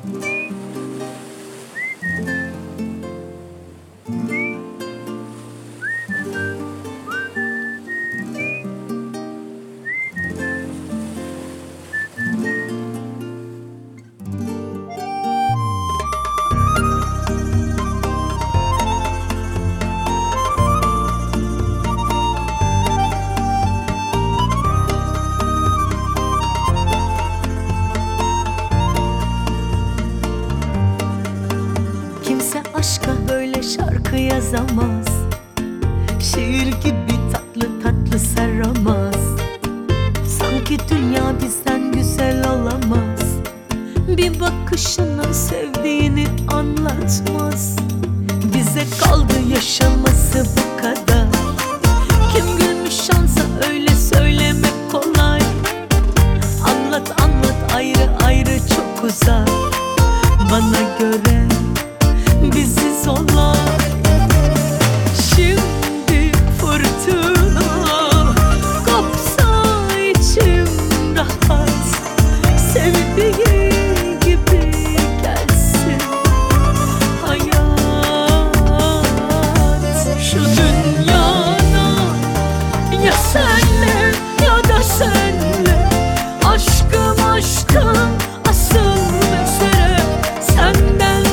Aşka böyle şarkı yazamaz, şiir gibi tatlı tatlı saramaz. Sanki dünya bizden güzel olamaz, bir bakışına sevdiğini anlatmaz. Bize kaldı yaşaması bu kadar. Kim gülmüş şansa öyle söylemek kolay. Anlat anlat ayrı ayrı çok uzak. Bana göre biziz olay. Şimdi fırtına kopsa içim rahat. Sevdiği gibi gelsin hayat. Şu dünyada ya senle ya da senle. Aşkım aşkım asıl mesele. Senden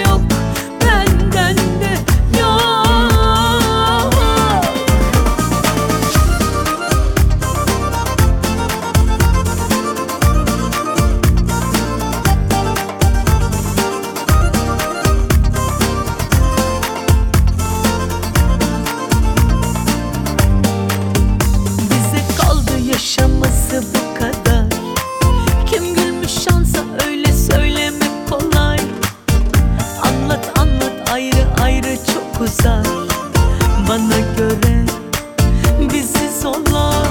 yaşaması bu kadar. Kim gülmüş şansa öyle söylemek kolay. Anlat anlat ayrı ayrı çok uzak. Bana göre biziz olay.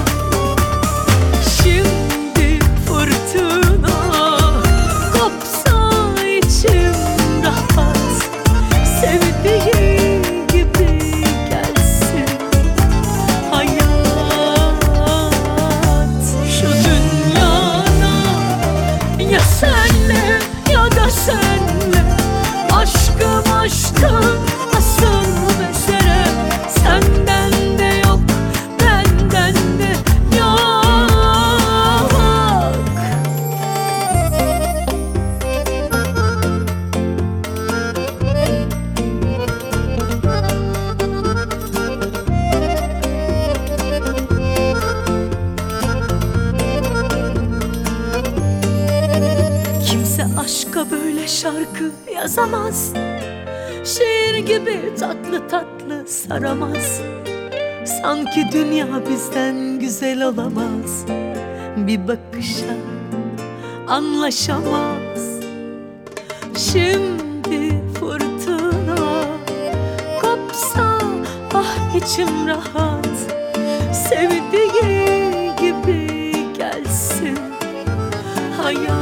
Şimdi fırtına kopsa içim rahat. Sevdiği gibi gelsin hayat. Ya senle ya da senle. Aşkım aşkım asıl mesele. Senden de yok benden de yok. Aşka böyle şarkı yazamaz, şiir gibi tatlı tatlı saramaz. Sanki dünya bizden güzel olamaz, bir bakışa anlaşamaz. Şimdi fırtına kopsa ah içim rahat. Sevdiği gibi gelsin hayat.